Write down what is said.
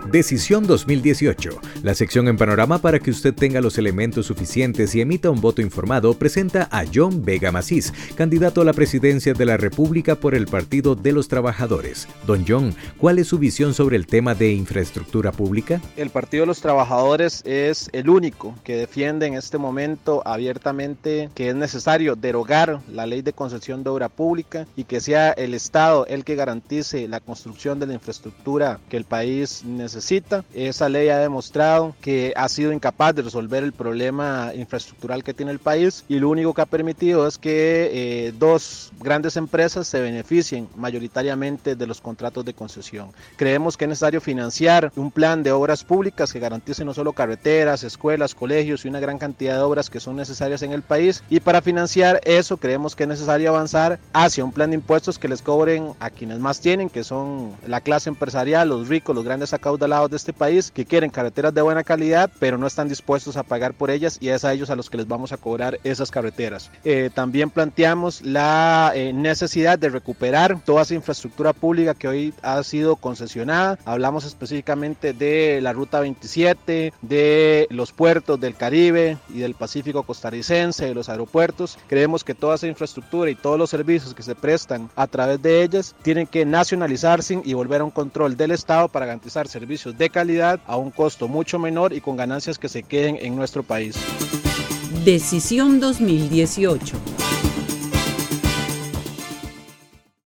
Decisión 2018. La sección en Panorama para que usted tenga los elementos suficientes y emita un voto informado presenta a John Vega Macís, candidato a la presidencia de la República por el Partido de los Trabajadores. Don John, ¿cuál es su visión sobre el tema de infraestructura pública? El Partido de los Trabajadores es el único que defiende en este momento abiertamente que es necesario derogar la ley de concesión de obra pública y que sea el Estado el que garantice la construcción de la infraestructura que el país necesita. Esa ley ha demostrado que ha sido incapaz de resolver el problema infraestructural que tiene el país y lo único que ha permitido es que dos grandes empresas se beneficien mayoritariamente de los contratos de concesión. Creemos que es necesario financiar un plan de obras públicas que garantice no solo carreteras, escuelas, colegios y una gran cantidad de obras que son necesarias en el país, y para financiar eso creemos que es necesario avanzar hacia un plan de impuestos que les cobren a quienes más tienen, que son la clase empresarial, los ricos, los grandes acaudalados de este país, que quieren carreteras de buena calidad pero no están dispuestos a pagar por ellas, y es a ellos a los que les vamos a cobrar esas carreteras. También planteamos la necesidad de recuperar toda esa infraestructura pública que hoy ha sido concesionada. Hablamos específicamente de la Ruta 27, de los puertos del Caribe y del Pacífico costarricense, de los aeropuertos. Creemos que toda esa infraestructura y todos los servicios que se prestan a través de ellas tienen que nacionalizarse y volver a un control del Estado para garantizar servicios de calidad a un costo mucho menor y con ganancias que se queden en nuestro país. Decisión 2018.